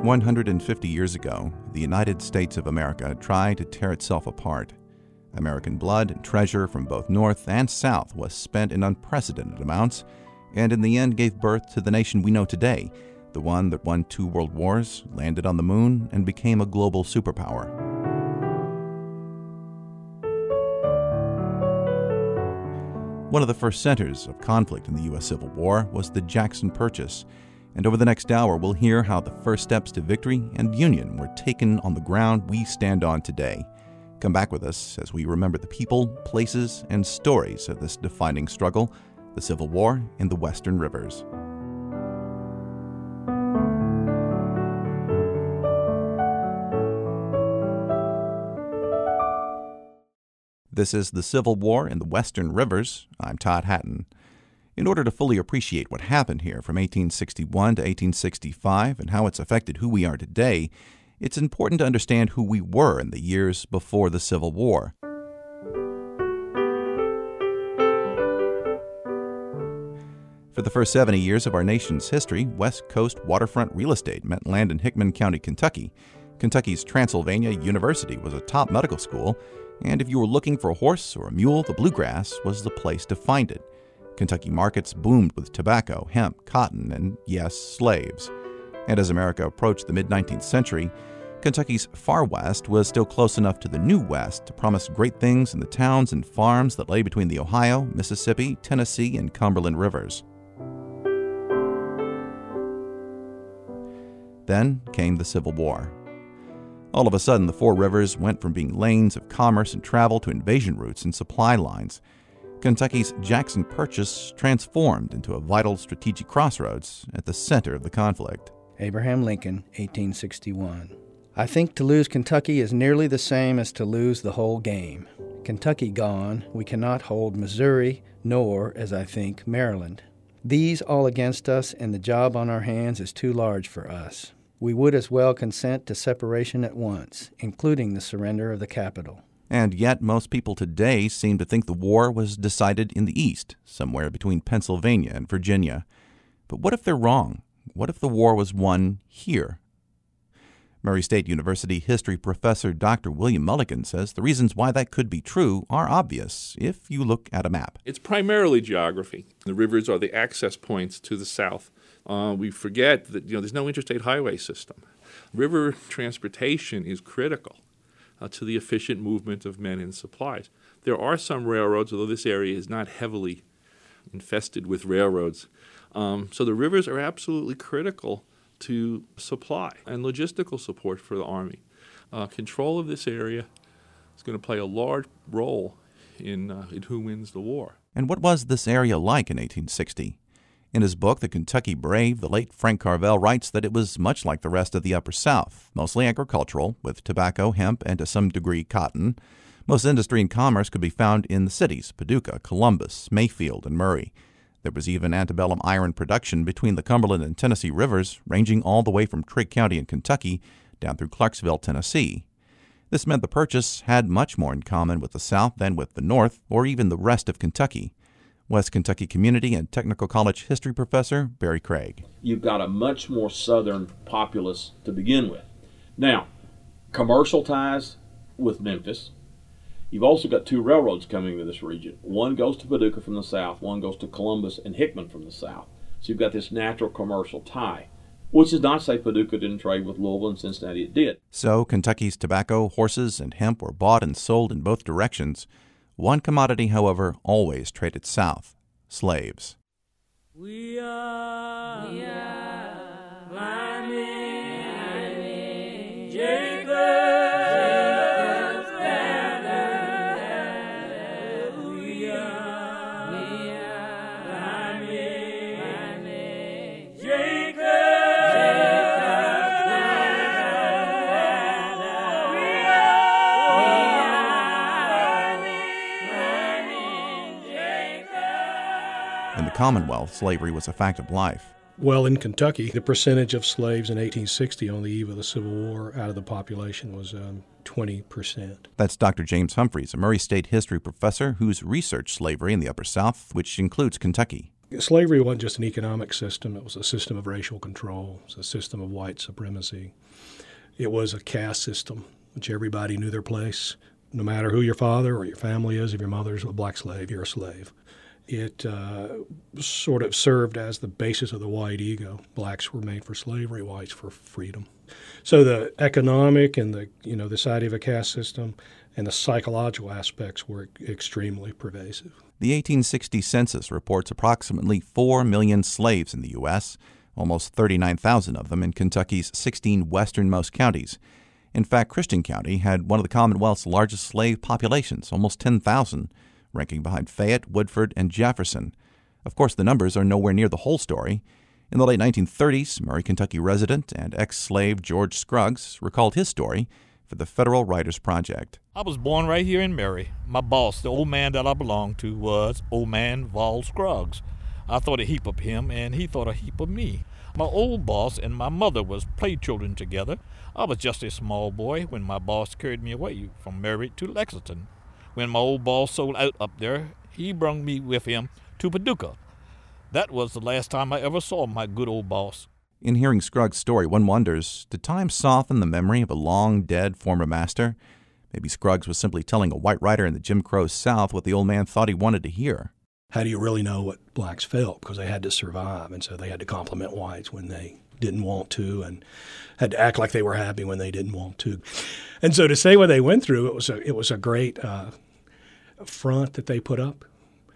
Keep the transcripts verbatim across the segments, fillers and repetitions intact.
one hundred fifty years ago, the United States of America tried to tear itself apart. American blood and treasure from both North and South was spent in unprecedented amounts, and in the end gave birth to the nation we know today, the one that won two world wars, landed on the moon, and became a global superpower. One of the first centers of conflict in the U S Civil War was the Jackson Purchase, and over the next hour we'll hear how the first steps to victory and union were taken on the ground we stand on today. Come back with us as we remember the people, places, and stories of this defining struggle, the Civil War in the Western Rivers. This is the Civil War in the Western Rivers. I'm Todd Hatton. In order to fully appreciate what happened here from eighteen sixty-one to eighteen sixty-five and how it's affected who we are today, it's important to understand who we were in the years before the Civil War. For the first seventy years of our nation's history, West Coast waterfront real estate meant land in Hickman County, Kentucky. Kentucky's Transylvania University was a top medical school, and if you were looking for a horse or a mule, the bluegrass was the place to find it. Kentucky markets boomed with tobacco, hemp, cotton, and, yes, slaves. And as America approached the mid-nineteenth century, Kentucky's far west was still close enough to the new west to promise great things in the towns and farms that lay between the Ohio, Mississippi, Tennessee, and Cumberland rivers. Then came the Civil War. All of a sudden, the four rivers went from being lanes of commerce and travel to invasion routes and supply lines. Kentucky's Jackson Purchase transformed into a vital strategic crossroads at the center of the conflict. Abraham Lincoln, eighteen sixty-one. I think to lose Kentucky is nearly the same as to lose the whole game. Kentucky gone, we cannot hold Missouri, nor, as I think, Maryland. These all against us, and the job on our hands is too large for us. We would as well consent to separation at once, including the surrender of the capital. And yet most people today seem to think the war was decided in the East, somewhere between Pennsylvania and Virginia. But what if they're wrong? What if the war was won here? Murray State University history professor Doctor William Mulligan says the reasons why that could be true are obvious if you look at a map. It's primarily geography. The rivers are the access points to the south. Uh, we forget that you know there's no interstate highway system. River transportation is critical uh, to the efficient movement of men and supplies. There are some railroads, although this area is not heavily infested with railroads. Um, so the rivers are absolutely critical to supply and logistical support for the Army. Uh, control of this area is going to play a large role in, uh, in who wins the war. And what was this area like in eighteen sixty? In his book, The Kentucky Brave, the late Frank Carvel writes that it was much like the rest of the Upper South, mostly agricultural, with tobacco, hemp, and to some degree cotton. Most industry and commerce could be found in the cities, Paducah, Columbus, Mayfield, and Murray. There was even antebellum iron production between the Cumberland and Tennessee rivers, ranging all the way from Trigg County in Kentucky down through Clarksville, Tennessee. This meant the Purchase had much more in common with the South than with the North, or even the rest of Kentucky. West Kentucky Community and Technical College history professor Barry Craig. You've got a much more southern populace to begin with. Now, commercial ties with Memphis. You've also got two railroads coming to this region. One goes to Paducah from the south, one goes to Columbus and Hickman from the south. So you've got this natural commercial tie, which is not to say Paducah didn't trade with Louisville and Cincinnati. It did. So Kentucky's tobacco, horses, and hemp were bought and sold in both directions. One commodity, however, always traded south: slaves. We are, we are climbing, climbing Jacob's ladder. We are, we are climbing, climbing Jacob's ladder. We are. In the Commonwealth, slavery was a fact of life. Well, in Kentucky, the percentage of slaves in eighteen sixty on the eve of the Civil War out of the population was um, twenty percent. That's Doctor James Humphreys, a Murray State history professor who's researched slavery in the Upper South, which includes Kentucky. Slavery wasn't just an economic system. It was a system of racial control. It was a system of white supremacy. It was a caste system, which everybody knew their place. No matter who your father or your family is, if your mother's a black slave, you're a slave. It uh, sort of served as the basis of the white ego. Blacks were made for slavery, whites for freedom. So the economic and the, you know, this idea of a caste system and the psychological aspects were extremely pervasive. The eighteen sixty census reports approximately four million slaves in the U S, almost thirty-nine thousand of them in Kentucky's sixteen westernmost counties. In fact, Christian County had one of the Commonwealth's largest slave populations, almost ten thousand, ranking behind Fayette, Woodford, and Jefferson. Of course, the numbers are nowhere near the whole story. In the late nineteen thirties, Murray, Kentucky resident and ex-slave George Scruggs recalled his story for the Federal Writers Project. I was born right here in Murray. My boss, the old man that I belonged to, was old man Vol Scruggs. I thought a heap of him, and he thought a heap of me. My old boss and my mother was play children together. I was just a small boy when my boss carried me away from Murray to Lexington. When my old boss sold out up there, he brung me with him to Paducah. That was the last time I ever saw my good old boss. In hearing Scruggs' story, one wonders, did time soften the memory of a long-dead former master? Maybe Scruggs was simply telling a white writer in the Jim Crow South what the old man thought he wanted to hear. How do you really know what blacks felt? Because they had to survive, and so they had to compliment whites when they didn't want to, and had to act like they were happy when they didn't want to. And so to say what they went through, it was a, it was a great uh, front that they put up,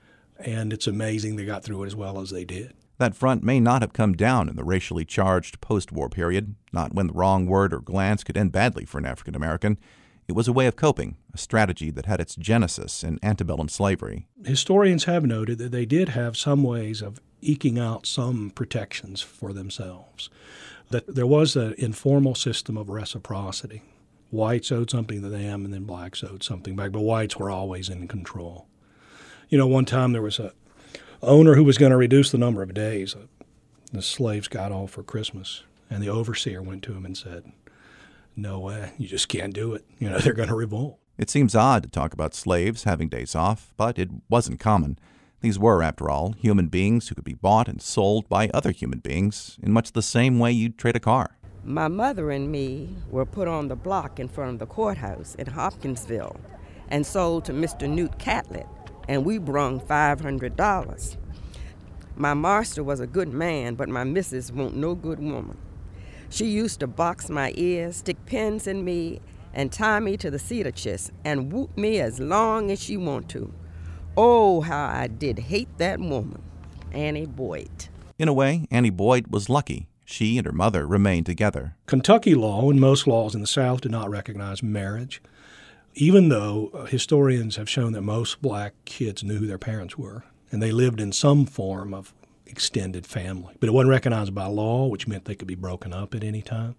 and it's amazing they got through it as well as they did. That front may not have come down in the racially charged post-war period, not when the wrong word or glance could end badly for an African American. It was a way of coping, a strategy that had its genesis in antebellum slavery. Historians have noted that they did have some ways of eking out some protections for themselves, that there was an informal system of reciprocity. Whites owed something to them, and then blacks owed something back, but whites were always in control. You know, one time there was a owner who was going to reduce the number of days the slaves got off for Christmas, and the overseer went to him and said, "No way, you just can't do it. You know, they're going to revolt." It seems odd to talk about slaves having days off, but it wasn't common. These were, after all, human beings who could be bought and sold by other human beings in much the same way you'd trade a car. My mother and me were put on the block in front of the courthouse in Hopkinsville and sold to Mister Newt Catlett, and we brung five hundred dollars. My master was a good man, but my missus wa'n't no good woman. She used to box my ears, stick pins in me, and tie me to the cedar chest and whoop me as long as she want to. Oh, how I did hate that woman, Annie Boyd. In a way, Annie Boyd was lucky. She and her mother remained together. Kentucky law and most laws in the South did not recognize marriage, even though uh, historians have shown that most black kids knew who their parents were, and they lived in some form of extended family. But it wasn't recognized by law, which meant they could be broken up at any time.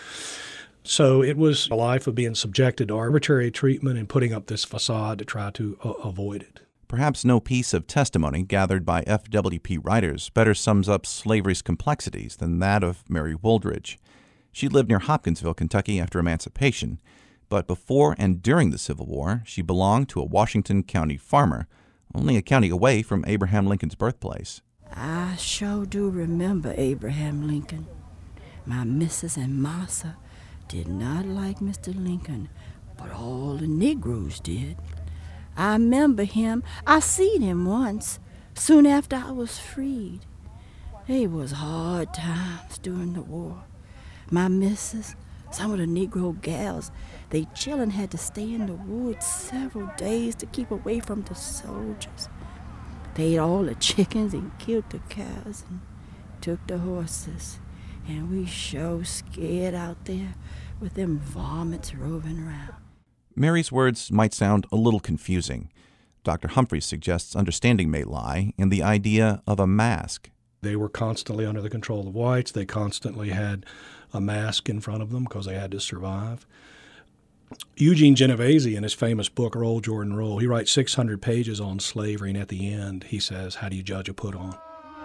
So it was a life of being subjected to arbitrary treatment and putting up this facade to try to uh, avoid it. Perhaps no piece of testimony gathered by F W P writers better sums up slavery's complexities than that of Mary Wooldridge. She lived near Hopkinsville, Kentucky after emancipation, but before and during the Civil War, she belonged to a Washington County farmer, only a county away from Abraham Lincoln's birthplace. I sure do remember Abraham Lincoln. My missus and massa did not like Mister Lincoln, but all the Negroes did. I remember him. I seen him once, soon after I was freed. It was hard times during the war. My missus, some of the Negro gals, they chillin' had to stay in the woods several days to keep away from the soldiers. They ate all the chickens and killed the cows and took the horses. And we sure scared out there with them varmints roving around. Mary's words might sound a little confusing. Doctor Humphreys suggests understanding may lie in the idea of a mask. They were constantly under the control of whites. They constantly had a mask in front of them because they had to survive. Eugene Genovese, in his famous book, Roll, Jordan, Roll, he writes six hundred pages on slavery, and at the end he says, how do you judge a put-on?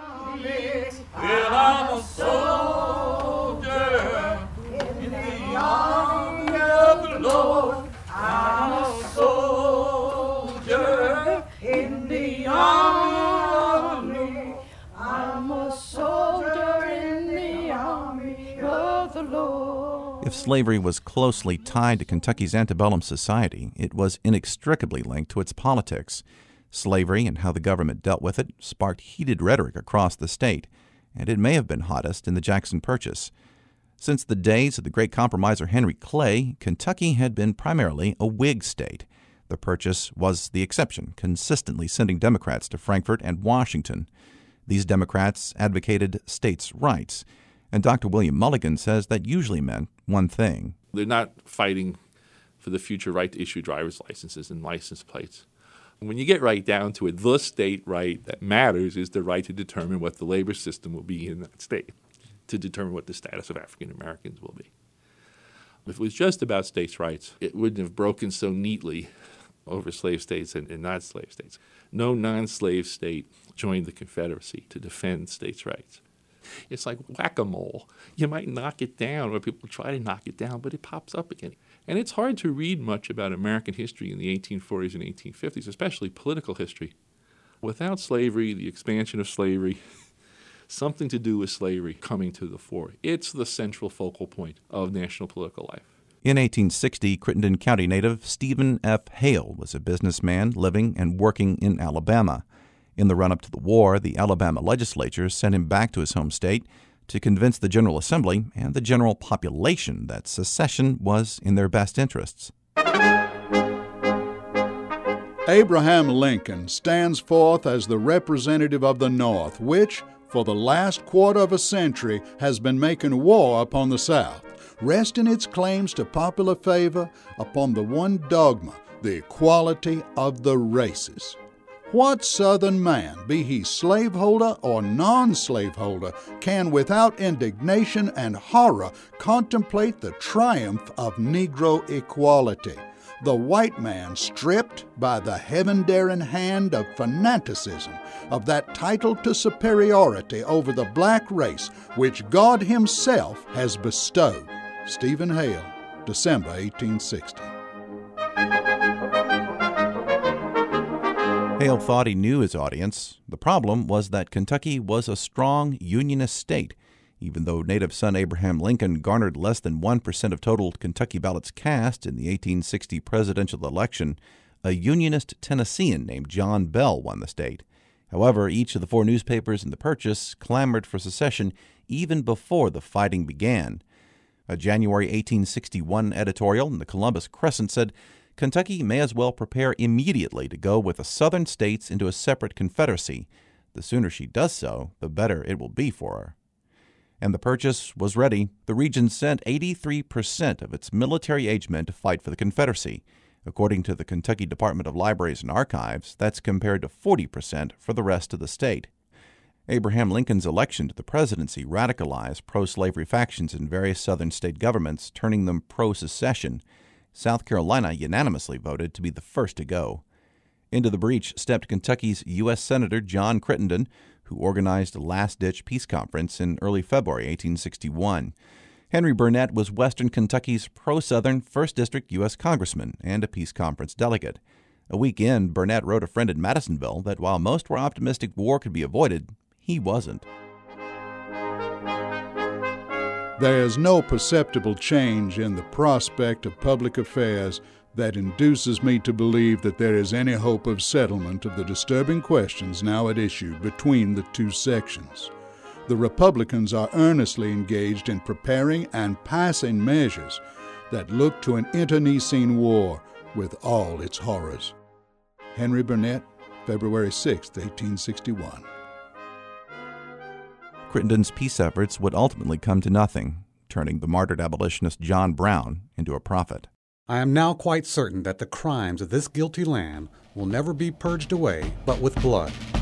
Well, I'm a soldier in the army of the Lord. I'm a soldier in the army slavery was closely tied to Kentucky's antebellum society, it was inextricably linked to its politics. Slavery and how the government dealt with it sparked heated rhetoric across the state, and it may have been hottest in the Jackson Purchase. Since the days of the great compromiser Henry Clay, Kentucky had been primarily a Whig state. The Purchase was the exception, consistently sending Democrats to Frankfort and Washington. These Democrats advocated states' rights, and Doctor William Mulligan says that usually meant one thing. They're not fighting for the future right to issue driver's licenses and license plates. When you get right down to it, the state right that matters is the right to determine what the labor system will be in that state, to determine what the status of African Americans will be. If it was just about states' rights, it wouldn't have broken so neatly over slave states and, and non-slave states. No non-slave state joined the Confederacy to defend states' rights. It's like whack-a-mole. You might knock it down, or people try to knock it down, but it pops up again. And it's hard to read much about American history in the eighteen forties and eighteen fifties, especially political history, without slavery, the expansion of slavery, something to do with slavery coming to the fore. It's the central focal point of national political life. In eighteen sixty, Crittenden County native Stephen F. Hale was a businessman living and working in Alabama. In the run-up to the war, the Alabama legislature sent him back to his home state to convince the General Assembly and the general population that secession was in their best interests. Abraham Lincoln stands forth as the representative of the North, which, for the last quarter of a century, has been making war upon the South, resting its claims to popular favor upon the one dogma, the equality of the races. What Southern man, be he slaveholder or non-slaveholder, can without indignation and horror contemplate the triumph of Negro equality? The white man stripped by the heaven-daring hand of fanaticism of that title to superiority over the black race which God Himself has bestowed. Stephen Hale, December eighteen sixty. Hale thought he knew his audience. The problem was that Kentucky was a strong Unionist state. Even though native son Abraham Lincoln garnered less than one percent of total Kentucky ballots cast in the eighteen sixty presidential election, a Unionist Tennessean named John Bell won the state. However, each of the four newspapers in the Purchase clamored for secession even before the fighting began. A January eighteen sixty-one editorial in the Columbus Crescent said, Kentucky may as well prepare immediately to go with the southern states into a separate confederacy. The sooner she does so, the better it will be for her. And the Purchase was ready. The region sent eighty-three percent of its military-age men to fight for the Confederacy. According to the Kentucky Department of Libraries and Archives, that's compared to forty percent for the rest of the state. Abraham Lincoln's election to the presidency radicalized pro-slavery factions in various southern state governments, turning them pro-secession. South Carolina unanimously voted to be the first to go. Into the breach stepped Kentucky's U S Senator John Crittenden, who organized a last-ditch peace conference in early February eighteen sixty-one. Henry Burnett was Western Kentucky's pro-Southern first District U S Congressman and a peace conference delegate. A week in, Burnett wrote a friend in Madisonville that while most were optimistic war could be avoided, he wasn't. There is no perceptible change in the prospect of public affairs that induces me to believe that there is any hope of settlement of the disturbing questions now at issue between the two sections. The Republicans are earnestly engaged in preparing and passing measures that look to an internecine war with all its horrors. Henry Burnett, February sixth, eighteen sixty-one. Crittenden's peace efforts would ultimately come to nothing, turning the martyred abolitionist John Brown into a prophet. I am now quite certain that the crimes of this guilty land will never be purged away but with blood.